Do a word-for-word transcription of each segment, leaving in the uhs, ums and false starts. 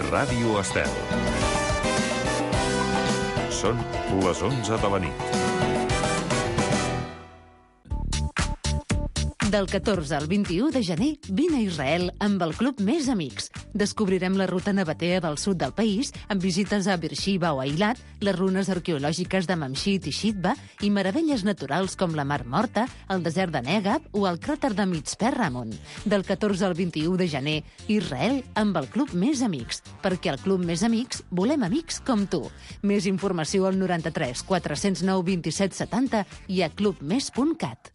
Ràdio Estel. Són les onze de la nit. Del catorze al vint-i-u de gener, vine a Israel amb el Club Més Amics. Descobrirem la ruta nabatea del sud del país, amb visites a Beersheba o Eilat, les runes arqueològiques de Mamshit i Shitba i meravelles naturals com la Mar Morta, el desert de Negab o el cràter de Mitzpe Ramon. Del catorze al vint-i-u de gener, Israel amb el Club Més Amics, perquè al Club Més Amics volem amics com tu. Més informació al noranta-tres quatre-cents nou vint-i-set setanta i a clubmes punt cat.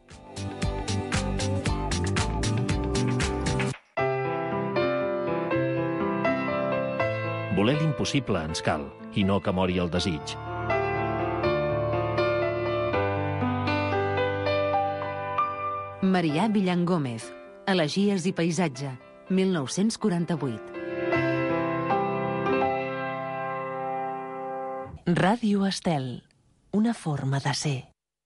Voler l'impossible ens cal, i no que mori el desig. Marià Villan Gómez, Elegies i paisatge, mil nou-cents quaranta-vuit. Ràdio Estel, una forma de ser.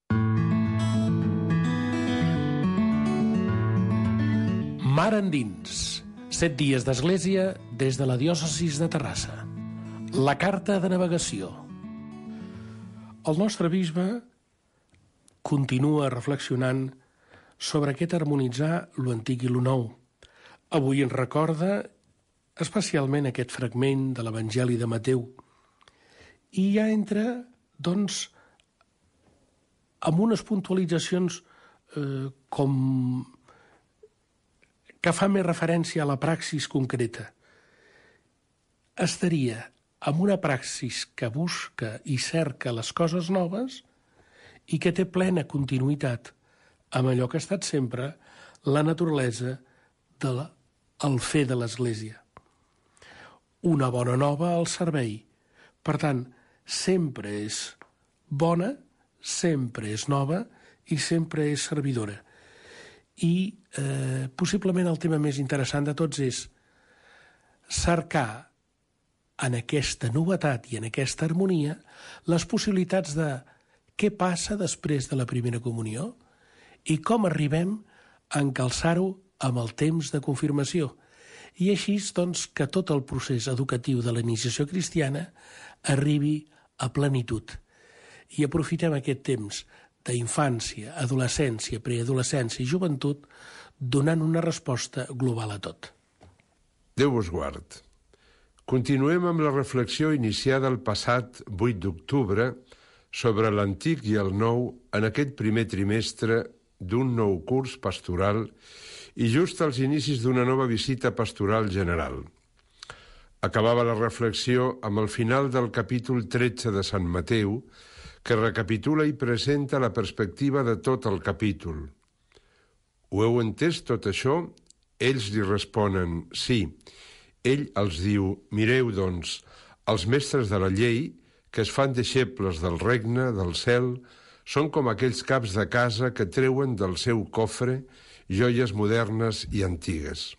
Mar endins. Set dies d'església des de la diòcesis de Terrassa. La carta de navegació. El nostre bisbe continua reflexionant sobre aquest harmonitzar lo antic i lo nou. Avui ens recorda especialment aquest fragment de l'Evangeli de Mateu. I ja entra, doncs, amb unes puntualitzacions eh, com que fa més referència a la praxis concreta. Estaria amb una praxis que busca i cerca les coses noves i que té plena continuïtat amb allò que ha estat sempre la naturalesa del fer de l'Església. Una bona nova al servei. Per tant, sempre és bona, sempre és nova i sempre és servidora. I eh, possiblement el tema més interessant de tots és cercar en aquesta novetat i en aquesta harmonia les possibilitats de què passa després de la primera comunió i com arribem a encalçar-ho amb el temps de confirmació. I així, doncs, que tot el procés educatiu de la iniciació cristiana arribi a plenitud. I aprofitem aquest temps d'infància, adolescència, preadolescència i joventut, donant una resposta global a tot. Déu vos guard. Continuem amb la reflexió iniciada el passat vuit d'octubre sobre l'antic i el nou en aquest primer trimestre d'un nou curs pastoral i just als inicis d'una nova visita pastoral general. Acabava la reflexió amb el final del capítol tretze de Sant Mateu, que recapitula i presenta la perspectiva de tot el capítol. Ho heu entès tot això? Ells li responen, sí. Ell els diu, mireu, doncs, els mestres de la llei, que es fan deixebles del regne, del cel, són com aquells caps de casa que treuen del seu cofre joies modernes i antigues.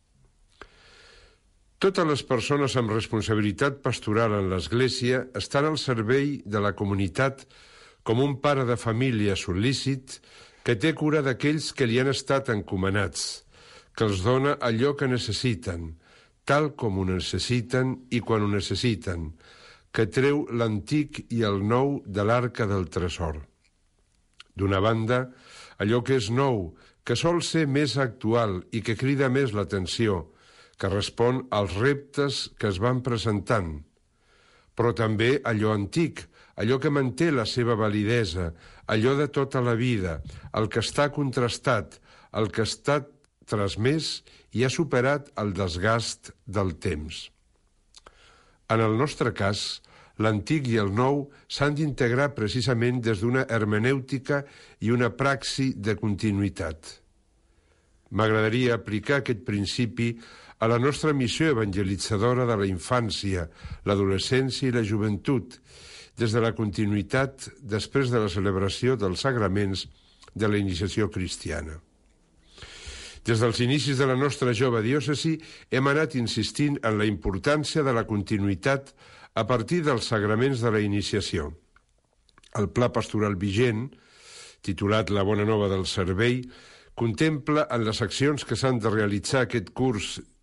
Totes les persones amb responsabilitat pastoral en l'Església estan al servei de la comunitat com un pare de família sol·lícit que té cura d'aquells que li han estat encomanats, que els dona allò que necessiten, tal com ho necessiten i quan ho necessiten, que treu l'antic i el nou de l'arca del tresor. D'una banda, allò que és nou, que sol ser més actual i que crida més l'atenció, que respon als reptes que es van presentant, però també allò antic, allò que manté la seva validesa, allò de tota la vida, el que està contrastat, el que està transmès i ha superat el desgast del temps. En el nostre cas, l'antic i el nou s'han d'integrar precisament des d'una hermenèutica i una praxi de continuïtat. M'agradaria aplicar aquest principi a la nostra missió evangelitzadora de la infància, l'adolescència i la joventut, des de la continuïtat després de la celebració dels sagraments de la iniciació cristiana. Des dels inicis de la nostra jove diòcesi hem anat insistint en la importància de la continuïtat a partir dels sagraments de la iniciació. El pla pastoral vigent, titulat La bona nova del servei, contempla en les accions que s'han de realitzar aquest curs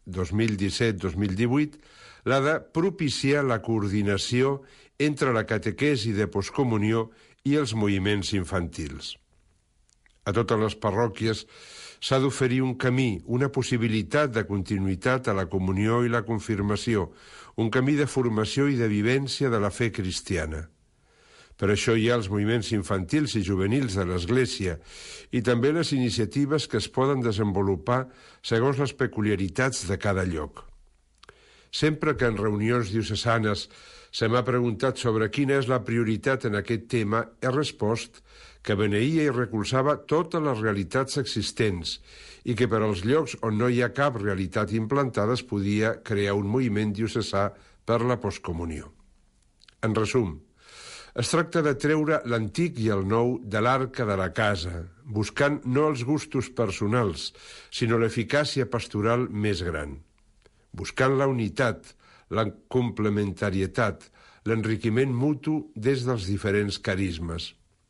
dos mil disset dos mil divuit, l'ha de propiciar la coordinació entre la catequesi de postcomunió i els moviments infantils. A totes les parròquies s'ha d'oferir un camí, una possibilitat de continuïtat a la comunió i la confirmació, un camí de formació i de vivència de la fe cristiana. Per això hi ha els moviments infantils i juvenils de l'Església i també les iniciatives que es poden desenvolupar segons les peculiaritats de cada lloc. Sempre que en reunions diocesanes se m'ha preguntat sobre quina és la prioritat en aquest tema, he respost que beneïa i recolzava totes les realitats existents i que per als llocs on no hi ha cap realitat implantada es podia crear un moviment diocesà per la postcomunió. En resum, es tracta de treure l'antic i el nou de l'arca de la casa, buscant no els gustos personals, sinó l'eficàcia pastoral més gran. Buscant la unitat, la complementarietat, l'enriquiment mutu des dels diferents carismes.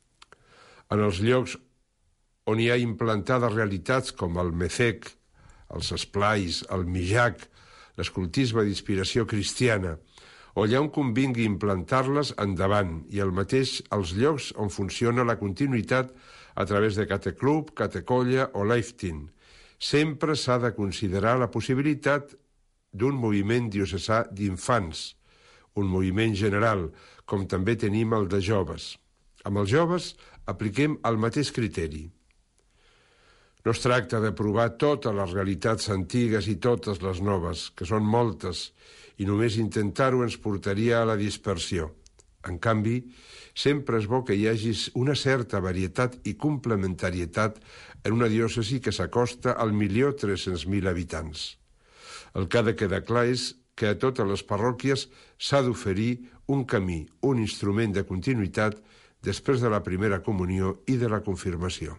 En els llocs on hi ha implantades realitats com el Mecec, els esplais, el Mijac, l'escoltisme d'inspiració cristiana, o allà on convingui implantar-les, endavant, i el mateix als llocs on funciona la continuïtat a través de cateclub, catecolla o lifeteen. Sempre s'ha de considerar la possibilitat d'un moviment diocesà d'infants, un moviment general, com també tenim el de joves. Amb els joves apliquem el mateix criteri. No es tracta de provar totes les realitats antigues i totes les noves, que són moltes, i només intentar-ho ens portaria a la dispersió. En canvi, sempre és bo que hi hagi una certa varietat i complementarietat en una diòcesi que s'acosta al milió tres-cents mil habitants. El que ha de quedar clar és que a totes les parròquies s'ha d'oferir un camí, un instrument de continuïtat després de la primera comunió i de la confirmació.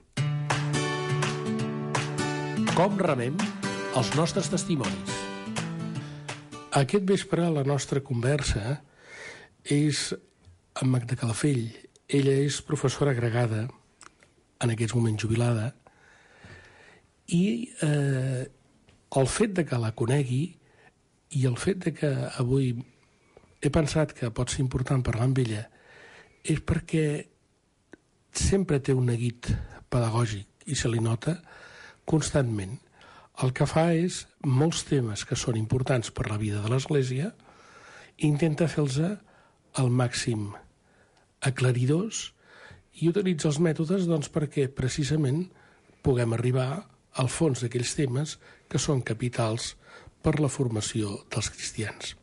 Com rebem els nostres testimonis? Aquest vespre la nostra conversa és amb Magda Calafell. Ella és professora agregada, en aquests moments jubilada, i eh, el fet de que la conegui i el fet de que avui he pensat que pot ser important parlar amb ella és perquè sempre té un neguit pedagògic i se li nota constantment. El que fa és molts temes que són importants per la vida de l'Església i intenta fer-los al màxim aclaridors i utilitza els mètodes doncs, perquè precisament puguem arribar al fons d'aquells temes que són capitals per la formació dels cristians.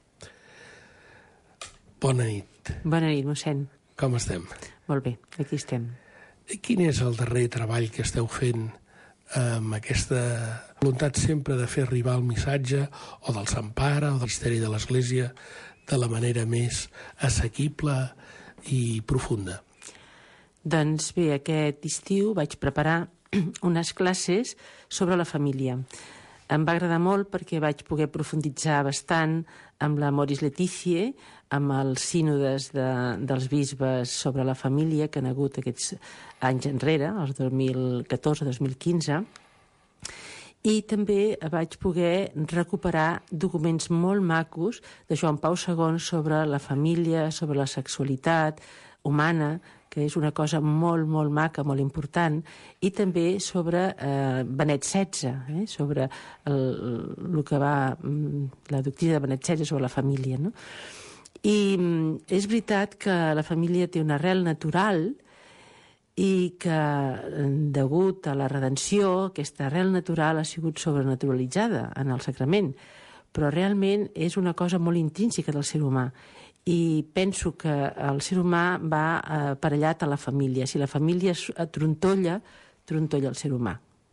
Bona nit. Bona nit, mossèn. Com estem? Molt bé, aquí estem. Quin és el darrer treball que esteu fent amb aquesta voluntat sempre de fer arribar el missatge o del Sant Pare o del misteri de l'Església de la manera més assequible i profunda? Doncs bé, aquest estiu vaig preparar unes classes sobre la família. Em va agradar molt perquè vaig poder profunditzar bastant amb la Moris Letizia, amb els sínodes de, dels bisbes sobre la família que han hagut aquests anys enrere, els dos mil catorze dos mil quinze, i també vaig poder recuperar documents molt macos de Joan Pau segon sobre la família, sobre la sexualitat humana, que és una cosa molt, molt maca, molt important, i també sobre eh, Benet setze, eh, sobre el, el que va, la doctrina de Benet setze sobre la família, no? I és veritat que la família té una arrel natural i que, degut a la redenció, aquesta arrel natural ha sigut sobrenaturalitzada en el sacrament, però realment és una cosa molt intrínseca del ser humà. I penso que el ser humà va aparellat a la família. Si la família trontolla, trontolla el ser humà.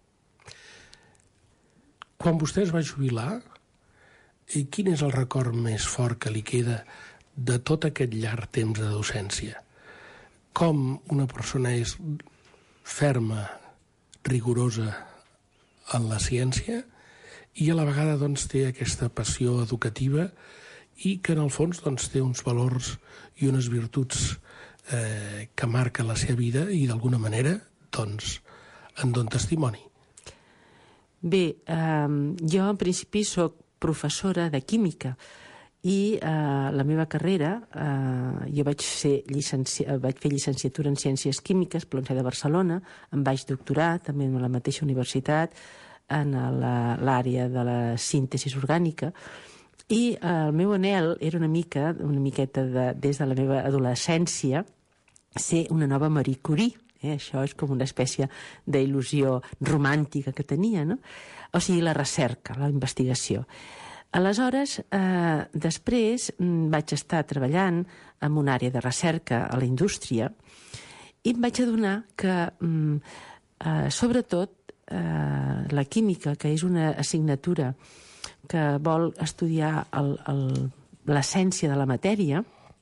Quan vostè es va jubilar, quin és el record més fort que li queda de tot aquest llarg temps de docència? Com una persona és ferma, rigorosa en la ciència i a la vegada doncs, té aquesta passió educativa i que en el fons doncs, té uns valors i unes virtuts eh, que marquen la seva vida i d'alguna manera doncs, en donen testimoni. Bé, eh, jo en principi soc professora de química. I eh, la meva carrera, eh, jo vaig, ser llicenci... vaig fer llicenciatura en Ciències Químiques per la Universitat de Barcelona, em vaig doctorar també en la mateixa universitat, en l'àrea de la síntesi orgànica, i eh, el meu anhel era una mica, una miqueta de, des de la meva adolescència, ser una nova Marie Curie. Eh? Això és com una espècie d'il·lusió romàntica que tenia, no? O sigui, la recerca, la investigació. Aleshores, eh, després vaig estar treballant en una àrea de recerca a la indústria i em vaig adonar que, eh, sobretot, eh, la química, que és una assignatura que vol estudiar l'essència de la matèria,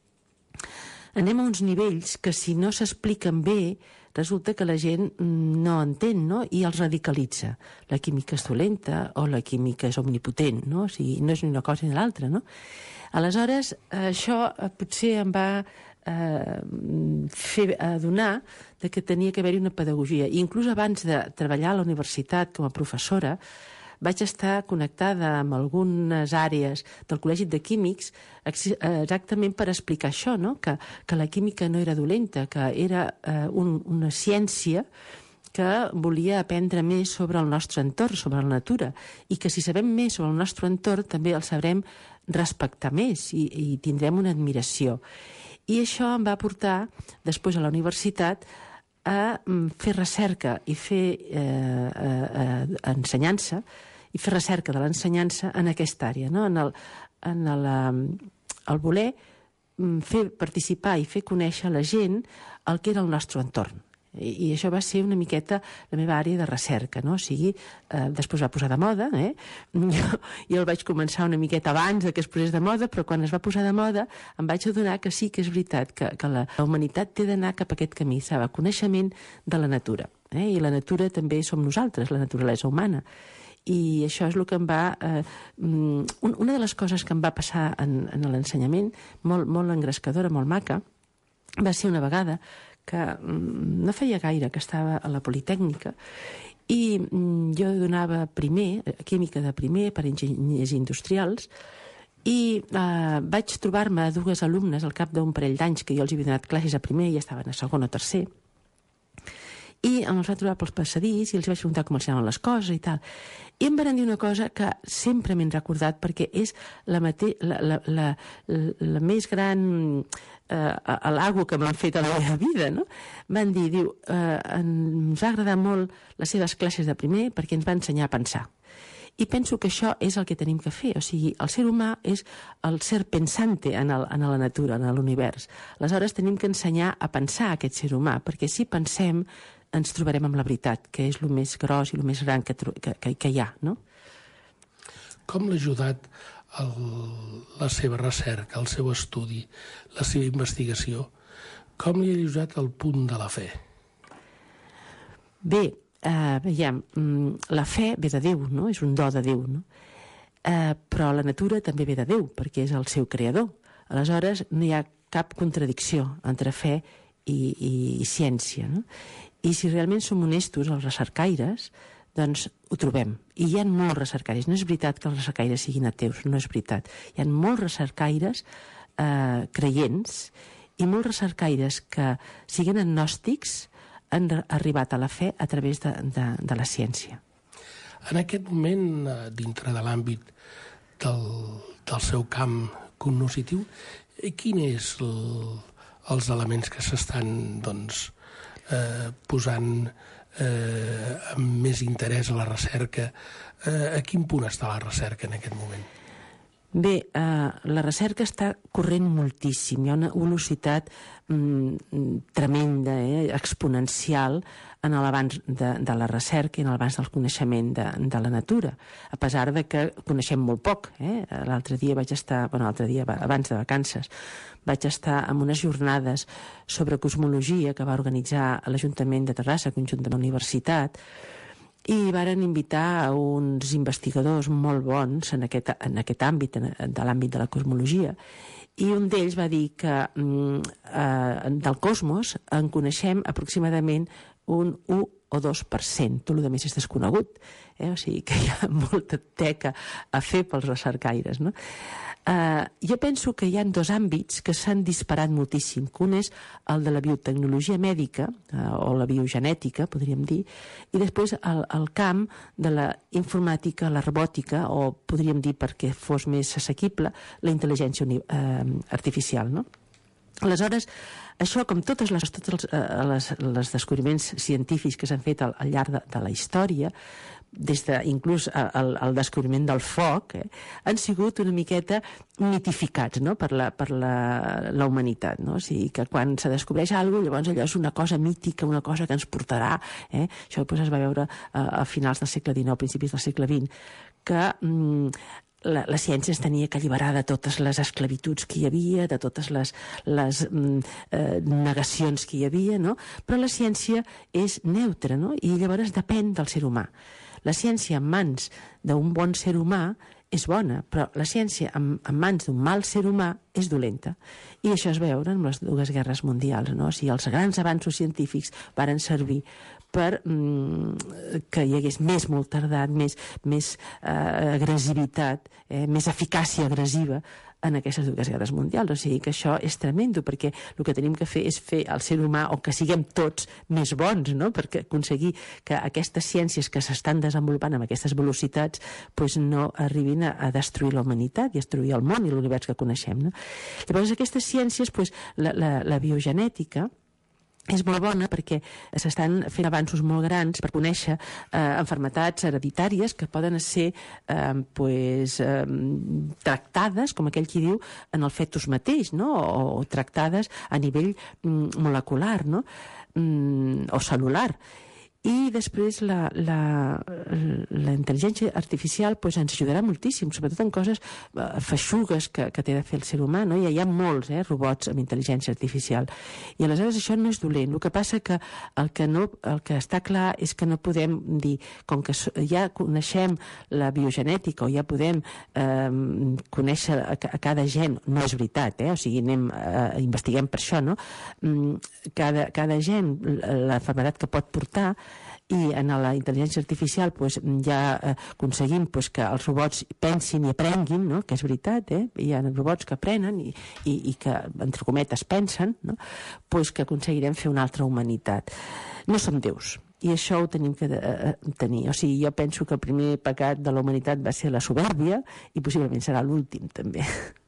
anem a uns nivells que, si no s'expliquen bé, resulta que la gent no entén, no? I els radicalitza. La química és dolenta o la química és omnipotent, no? O sigui, no és ni una cosa ni l'altra, no? Aleshores, això potser em va eh, fer adonar de que tenia que haver-hi una pedagogia. I inclús abans de treballar a la universitat com a professora, vaig estar connectada amb algunes àrees del Col·legi de Químics exactament per explicar això, no? que, que la química no era dolenta, que era eh, un, una ciència que volia aprendre més sobre el nostre entorn, sobre la natura, i que si sabem més sobre el nostre entorn també el sabrem respectar més i, i tindrem una admiració. I això em va portar, després a la universitat, a fer recerca i fer eh, eh, ensenyança, i fer recerca de l'ensenyança en aquesta àrea, no? en, el, en el, el voler fer participar i fer conèixer a la gent el que era el nostre entorn. I, i això va ser una miqueta la meva àrea de recerca, no? O sigui, eh, després va posar de moda, eh? Jo, jo el vaig començar una miqueta abans que es posés de moda, però quan es va posar de moda em vaig adonar que sí que és veritat que, que la, la humanitat té d'anar cap a aquest camí, saber coneixement de la natura. Eh? I la natura també som nosaltres, la naturalesa humana. I això és el que em va... Eh, una de les coses que em va passar en, en l'ensenyament, molt, molt engrescadora, molt maca, va ser una vegada que no feia gaire que estava a la Politècnica i jo donava primer, química de primer per enginyers industrials, i eh, vaig trobar-me dues alumnes al cap d'un parell d'anys que jo els havia donat classes a primer i estaven a segon o tercer, i em els vaig trobar pels passadís i els vaig preguntar com els anaven les coses i tal. I em van dir una cosa que sempre m'he recordat perquè és la, mate... la, la, la, la més gran eh, halago que m'han fet a la meva vida, no? Van dir, diu, eh, ens va agradar molt les seves classes de primer perquè ens va ensenyar a pensar. I penso que això és el que tenim que fer. O sigui, el ser humà és el ser pensante en, el, en la natura, en l'univers. Aleshores, tenim que ensenyar a pensar a aquest ser humà, perquè si pensem ens trobarem amb la veritat, que és el més gros i el més gran que, que, que hi ha, no? Com l'ha ajudat el, la seva recerca, el seu estudi, la seva investigació? Com li ha ajudat el punt de la fe? Bé, eh, veiem, la fe ve de Déu, no? És un do de Déu, no? Eh, però la natura també ve de Déu, perquè és el seu creador. Aleshores, no hi ha cap contradicció entre fe i, i, i ciència, no? I si realment som honestos, els recercaires, doncs ho trobem. I hi ha molts recercaires. No és veritat que els recercaires siguin ateus, no és veritat. Hi ha molts recercaires eh, creients i molts recercaires que, siguin agnòstics, han arribat a la fe a través de, de, de la ciència. En aquest moment, dintre de l'àmbit del, del seu camp cognoscitiu, quin és el, els elements que s'estan, doncs, Eh, posant eh, amb més interès a la recerca? Eh, a quin punt està la recerca en aquest moment? Bé, eh, la recerca està corrent moltíssim. Hi ha una velocitat mm, tremenda, eh, exponencial en l'avanç de, de la recerca i en l'avanç del coneixement de, de la natura, a pesar de que coneixem molt poc. Eh? L'altre dia vaig estar, bueno, l'altre dia, abans de vacances, vaig estar en unes jornades sobre cosmologia que va organitzar l'Ajuntament de Terrassa, conjunt de la universitat, i varen invitar a uns investigadors molt bons en aquest, en aquest àmbit, en, de l'àmbit de la cosmologia, i un d'ells va dir que mm, eh, del cosmos en coneixem aproximadament un u o dos per cent. Tot el més és desconegut. Eh? O sigui que hi ha molta teca a fer pels recercaires, no? Uh, jo penso que hi ha dos àmbits que s'han disparat moltíssim, que un és el de la biotecnologia mèdica, uh, o la biogenètica, podríem dir, i després el, el camp de la informàtica, la robòtica, o podríem dir, perquè fos més assequible, la intel·ligència uh, artificial, no? Aleshores, això, com totes les, tots els, uh, les, les descobriments científics que s'han fet al, al llarg de, de la història, des de, inclús el, el descobriment del foc, eh, han sigut una miqueta mitificats, no?, per la, per la, la humanitat, no? O sigui, que quan se descobreix alguna cosa, llavors allò és una cosa mítica, una cosa que ens portarà, eh? Això després es va veure a, a finals del segle dinou, principis del segle vint, que mm, la, la ciència ens tenia que alliberar de totes les esclavituds que hi havia, de totes les, les mm, eh, negacions que hi havia, no? Però la ciència és neutra, no? I llavors depèn del ser humà. La ciència en mans d'un bon ser humà és bona, però la ciència en, en mans d'un mal ser humà és dolenta. I això es veure en les dues guerres mundials, no? O sigui, els grans avanços científics varen servir per mm, que hi hagués més mortaldat, més, més eh, agressivitat, eh, més eficàcia agressiva en aquestes dues guerres mundials. O sigui que això és tremendo, perquè el que tenim que fer és fer el ser humà, o que siguem tots més bons, no?, perquè aconseguir que aquestes ciències que s'estan desenvolupant amb aquestes velocitats pues no arribin a, a destruir la humanitat i a destruir el món i l'univers que coneixem, no? Llavors aquestes ciències, pues, la, la, la biogenètica és molt bona perquè s'estan fent avanços molt grans per conèixer eh, malalties hereditàries que poden ser eh, pues, eh, tractades, com aquell qui diu, en el fetus mateix, no? o, o tractades a nivell mm, molecular, no? mm, o celular. I després la, la, la intel·ligència artificial pues, ens ajudarà moltíssim, sobretot en coses eh, feixugues que, que té de fer el ser humà, no? I hi ha molts eh, robots amb intel·ligència artificial. I aleshores això no és dolent. El que passa que el que, no, el que està clar és que no podem dir, com que ja coneixem la biogenètica o ja podem eh, conèixer a, a cada gen, no és veritat, eh? O sigui, anem, eh, investiguem per això, no? Cada, cada gen, la malaltia que pot portar, i en la intel·ligència artificial pues, ja eh, aconseguim pues, que els robots pensin i aprenguin, no? Que és veritat, eh? Hi ha robots que aprenen i, i, i que, entre cometes, pensen, no? Pues que aconseguirem fer una altra humanitat. No som déus, i això ho tenim que eh, tenir. O sigui, jo penso que el primer pecat de la humanitat va ser la supèrbia i possiblement serà l'últim, també.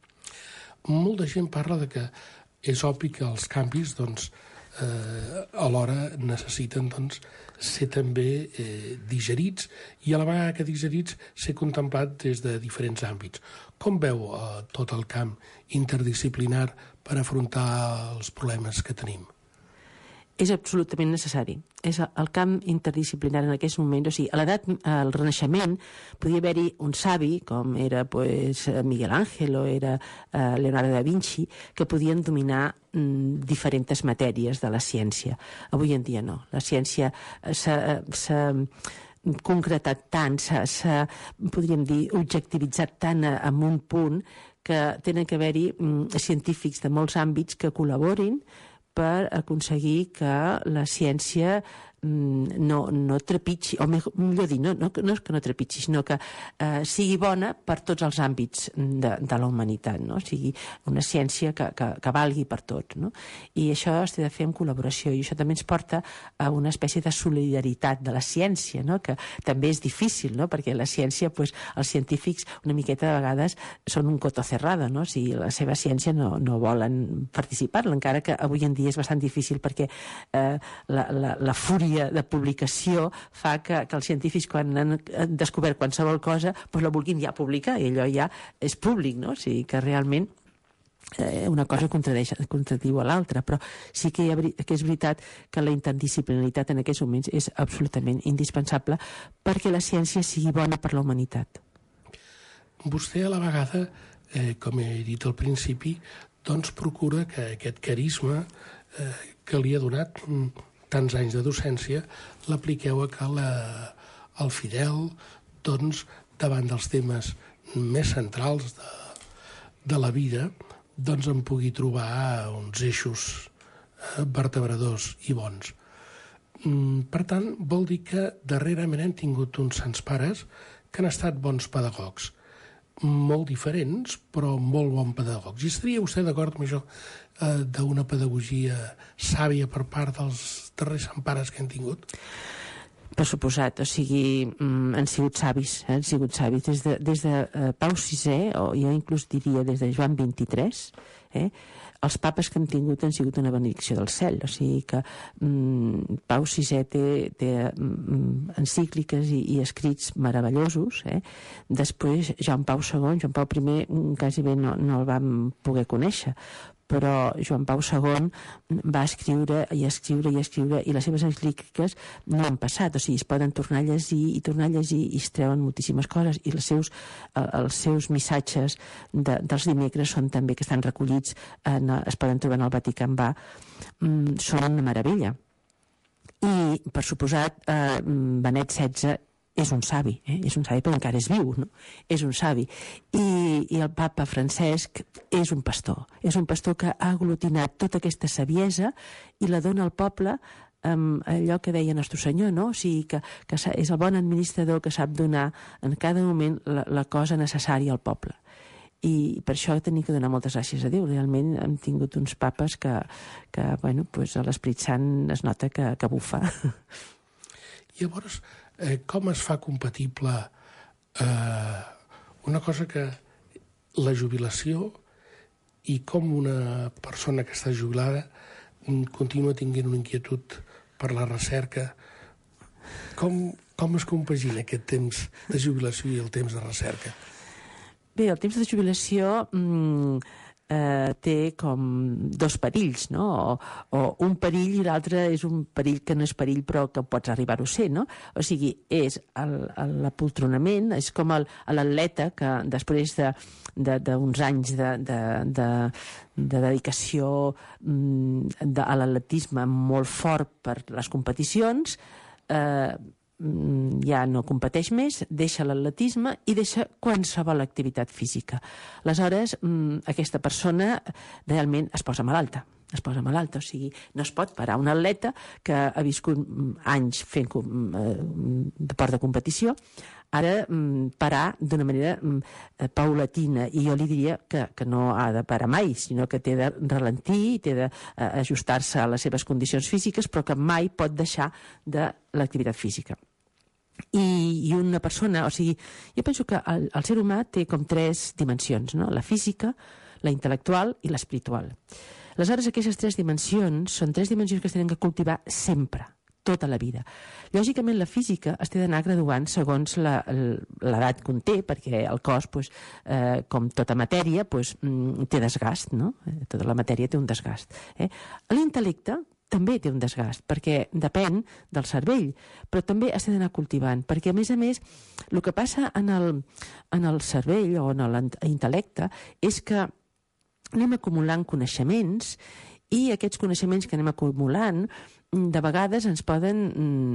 Molta gent parla de que és obvi que els canvis, doncs, eh, alhora necessiten, doncs, ser també eh, digerits i a la vegada que digerits ser contemplat des de diferents àmbits. Com veu eh, tot el camp interdisciplinar per afrontar els problemes que tenim? És absolutament necessari. És el camp interdisciplinar en aquest moment. O sigui, a l'edat, al Renaixement, podia haver-hi un savi, com era pues, Miguel Ángel o era uh, Leonardo da Vinci, que podien dominar mm, diferents matèries de la ciència. Avui en dia no. La ciència s'ha concretat tant, s'ha, podríem dir, objectivitzat tant a, a un punt que tenen que haver-hi mm, científics de molts àmbits que col·laborin per aconseguir que la ciència no, no trepitgi, o millor dir, no, no, no és que no trepitgi, sinó que eh, sigui bona per tots els àmbits de, de la humanitat, no? O sigui, una ciència que, que, que valgui per tots, no? I això es té de fer en col·laboració, i això també ens porta a una espècie de solidaritat de la ciència, no? Que també és difícil, no? Perquè la ciència, pues, els científics una miqueta de vegades són un coto cerrado, no? O sigui, la seva ciència no, no volen participar-la, encara que avui en dia és bastant difícil perquè eh, la, la, la fúria de publicació fa que, que els científics, quan han descobert qualsevol cosa, doncs la vulguin ja publicar, i allò ja és públic, no? O sigui que realment eh, una cosa contradiu a l'altra, però sí que, hi ha, que és veritat que la interdisciplinaritat en aquests moments és absolutament indispensable perquè la ciència sigui bona per la humanitat. Vostè a la vegada, eh, com he dit al principi, doncs procura que aquest carisma eh, que li ha donat tants anys de docència, l'apliqueu a que la, el fidel, doncs, davant dels temes més centrals de, de la vida, doncs en pugui trobar uns eixos vertebradors i bons. Per tant, vol dir que darrerament hem tingut uns sants pares que han estat bons pedagogs, molt diferents, però molt bons pedagogs. I estaria vostè d'acord amb això eh, d'una pedagogia sàvia per part dels darrers sants pares que hem tingut? Per suposat, o sigui, mm, han sigut savis, eh? han sigut savis. Des de, des de uh, Pau sisè, o jo inclús diria des de Joan vint-i-tres, eh? els papes que hem tingut han sigut una benedicció del cel, o sigui que mm, Pau sisè té, té mm, encícliques i, i escrits meravellosos, eh? Després Joan Pau segon, Joan Pau primer quasi bé no, no el vam poder conèixer, però Joan Pau segon va escriure i escriure i escriure i les seves encícliques no han passat, o sigui, es poden tornar a llegir i tornar a llegir i es treuen moltíssimes coses i els seus, eh, els seus missatges de, dels dimecres són també que estan recollits, en, es poden trobar en el Vatican Va, mm, són una meravella. I, per suposat, eh, Benet setze és un savi, eh? és un savi però encara és viu, no? És un savi. I, i el papa Francesc és un pastor, és un pastor que ha aglutinat tota aquesta saviesa i la dona al poble amb allò que deia Nostre Senyor, no? O sigui, que, que és el bon administrador que sap donar en cada moment la, la cosa necessària al poble. I per això tenim que donar moltes gràcies a Déu. Realment hem tingut uns papes que, que bueno, pues, l'Esprit Sant es nota que, que bufa. Llavors, eh, com es fa compatible eh, una cosa que la jubilació i com una persona que està jubilada continua tinguent una inquietud per la recerca? Com, com es compagina aquest temps de jubilació i el temps de recerca? Bé, el temps de jubilació mmm, eh, té com dos perills, no? O, o un perill i l'altre és un perill que no és perill però que pots arribar-ho a ser, no? O sigui, és l'apoltronament, és com l'atleta que després de d'uns anys de, de, de, de dedicació de, a l'atletisme molt fort per les competicions, eh, ja no competeix més, deixa l'atletisme i deixa qualsevol activitat física. Aleshores, aquesta persona realment es posa malalta. es posa malalta, o sigui, no es pot parar. Un atleta que ha viscut anys fent deport de competició, ara parar d'una manera paulatina, i jo li diria que, que no ha de parar mai, sinó que té de ralentir, té d'ajustar-se a les seves condicions físiques, però que mai pot deixar de l'activitat física. I, i una persona, o sigui, jo penso que el, el ser humà té com tres dimensions, no? La física, la intel·lectual i l'espiritual. Aleshores, aquestes tres dimensions són tres dimensions que es tenen que cultivar sempre, tota la vida. Lògicament, la física es té d'anar graduant segons l'edat que en té, perquè el cos, pues, eh, com tota matèria, pues, té desgast, no? Tota la matèria té un desgast. Eh? L'intel·lecte també té un desgast, perquè depèn del cervell, però també has d'anar cultivant, perquè a més a més el que passa en el, en el cervell o en l'intel·lecte és que anem acumulant coneixements, i aquests coneixements que anem acumulant de vegades ens poden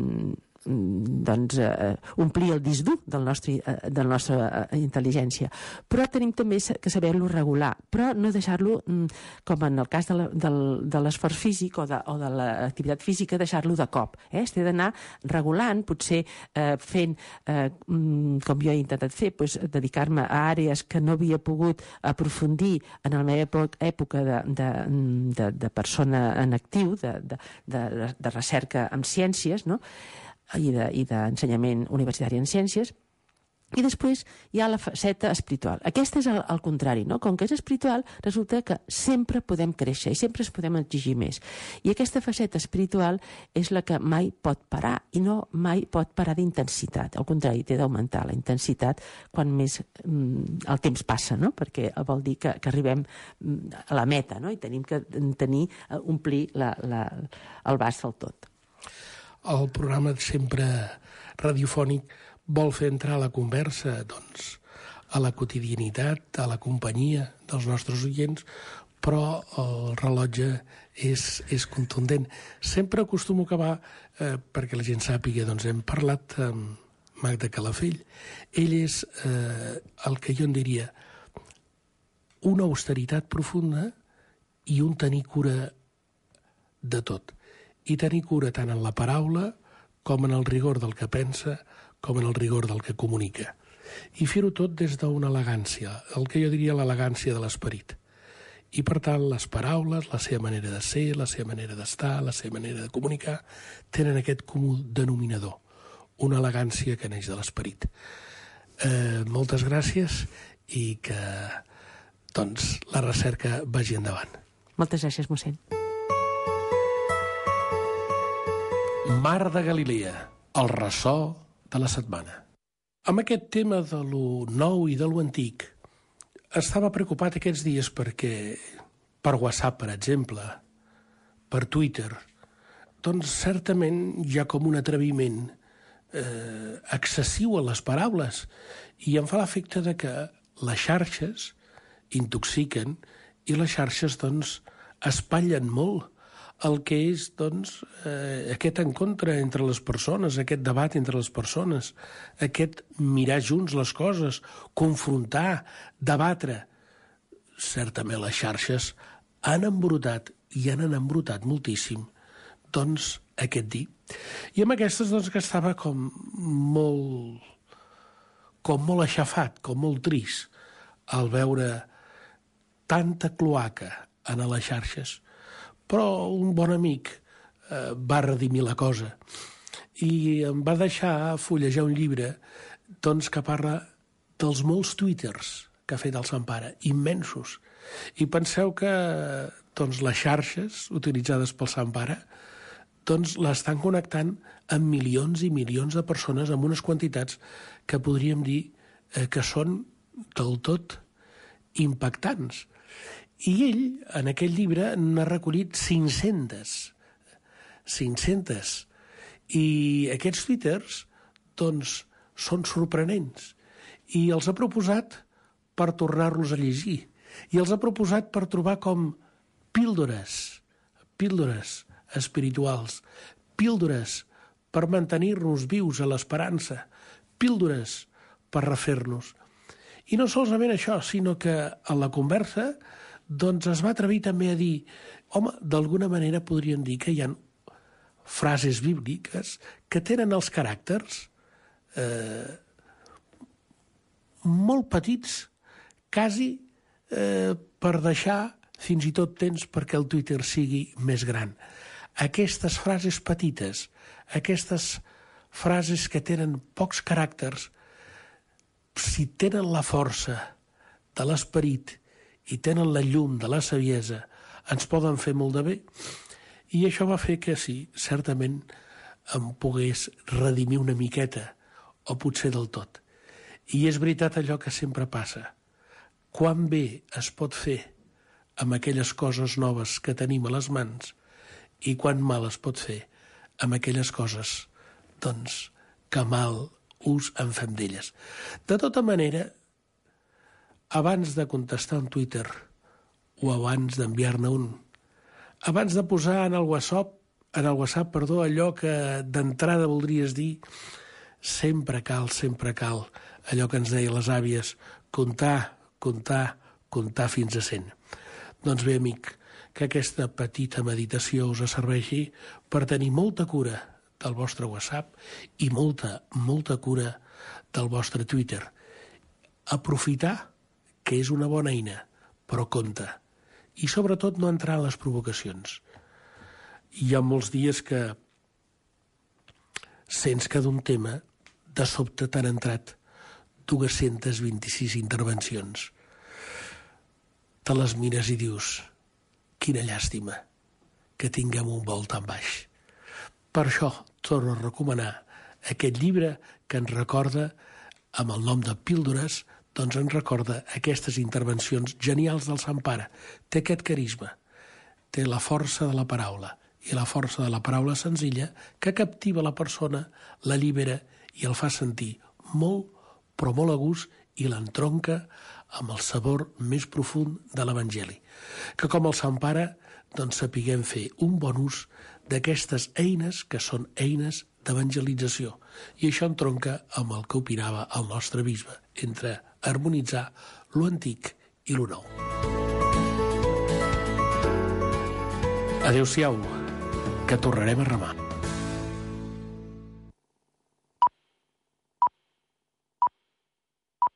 doncs, eh, omplir el disc dur del nostre, eh, de la nostra eh, intel·ligència, però tenim també que saber-lo regular, però no deixar-lo, com en el cas de l'esforç físic o de, o de l'activitat física, deixar-lo de cop. Eh? Es té d'anar regulant, potser eh, fent, eh, com jo he intentat fer, pues, dedicar-me a àrees que no havia pogut aprofundir en la meva època de, de, de, de persona en actiu, de, de, de, de recerca en ciències, no? i d'ensenyament de, universitari en ciències, i després hi ha la faceta espiritual. Aquesta és el, el contrari, no? Com que és espiritual, resulta que sempre podem créixer i sempre es podem exigir més. I aquesta faceta espiritual és la que mai pot parar, i no mai pot parar d'intensitat. Al contrari, té d'augmentar la intensitat quan més mm, el temps passa, no? Perquè vol dir que, que arribem a la meta, no? I tenim que tenir, omplir la, la, el vas del tot. El programa sempre radiofònic vol fer entrar la conversa, doncs, a la quotidianitat, a la companyia dels nostres oients, però el rellotge és, és contundent. Sempre acostumo a acabar, eh, perquè la gent sàpiga, doncs hem parlat amb Magda Calafell. Ell és eh, el que jo en diria una austeritat profunda i un tenir cura de tot. i tenir cura tant en la paraula com en el rigor del que pensa, com en el rigor del que comunica. I fer-ho tot des d'una elegància, el que jo diria l'elegància de l'esperit. I, per tant, les paraules, la seva manera de ser, la seva manera d'estar, la seva manera de comunicar, tenen aquest comú denominador, una elegància que neix de l'esperit. Eh, moltes gràcies i que doncs, la recerca vagi endavant. Moltes gràcies, mossèn. Mar de Galilea, el ressò de la setmana. Amb aquest tema de lo nou i de lo antic, estava preocupat aquests dies perquè per WhatsApp, per exemple, per Twitter, doncs certament hi ha com un atreviment eh, excessiu a les paraules i em fa l'efecte de que les xarxes intoxiquen i les xarxes doncs espatllen molt el que és doncs, eh, aquest encontre entre les persones, aquest debat entre les persones, aquest mirar junts les coses, confrontar, debatre. Certament les xarxes han embrutat i han embrutat moltíssim doncs, aquest dir. I amb aquestes doncs, que estava com molt, com molt aixafat, com molt trist, al veure tanta cloaca en les xarxes. Però un bon amic eh, va redimir la cosa i em va deixar fullejar un llibre doncs, que parla dels molts twitters que ha fet el Sant Pare, immensos. I penseu que doncs, les xarxes utilitzades pel Sant Pare doncs, l'estan connectant amb milions i milions de persones amb unes quantitats que podríem dir eh, que són del tot impactants. I ell, en aquest llibre, n'ha recollit cinc-centes. cinc-centes. I aquests twitters, doncs, són sorprenents. I els ha proposat per tornar-los a llegir. I els ha proposat per trobar com píldores, píldores espirituals, píldores per mantenir-nos vius a l'esperança, píldores per refer-nos. I no solament això, sinó que a la conversa doncs es va atrevir també a dir, home, d'alguna manera podríem dir que hi ha frases bíbliques que tenen els caràcters eh, molt petits, quasi eh, per deixar fins i tot temps perquè el Twitter sigui més gran. Aquestes frases petites, aquestes frases que tenen pocs caràcters, si tenen la força de l'esperit i tenen la llum de la saviesa, ens poden fer molt de bé. I això va fer que, sí, certament em pogués redimir una miqueta, o potser del tot. I és veritat allò que sempre passa. Quan bé es pot fer amb aquelles coses noves que tenim a les mans i quan mal es pot fer amb aquelles coses, doncs, que mal ús en fem d'elles. De tota manera, abans de contestar un Twitter o abans d'enviar-ne un, abans de posar en el WhatsApp, en el WhatsApp, perdó, allò que d'entrada voldries dir, sempre cal, sempre cal, allò que ens deien les àvies, comptar, comptar, comptar fins a cent. Doncs bé, amic, que aquesta petita meditació us serveixi per tenir molta cura del vostre WhatsApp i molta, molta cura del vostre Twitter. Aprofitar que és una bona eina, però compte. I sobretot no entrar en les provocacions. Hi ha molts dies que sents que d'un tema de sobte t'han entrat dos-centes vint-i-sis intervencions. Te les mires i dius, quina llàstima que tinguem un vol tan baix. Per això torno a recomanar aquest llibre que ens recorda, amb el nom de Píldores, doncs ens recorda aquestes intervencions genials del Sant Pare. Té aquest carisma, té la força de la paraula, i la força de la paraula senzilla que captiva la persona, la allibera i el fa sentir molt, però molt a gust i l'entronca amb el sabor més profund de l'Evangeli. Que com el Sant Pare, doncs sapiguem fer un bon ús d'aquestes eines que són eines d'evangelització. I això entronca amb el que opinava el nostre bisbe, entre harmonitzar lo antic i lo nou. Adéu-siau. que tornarem a remar.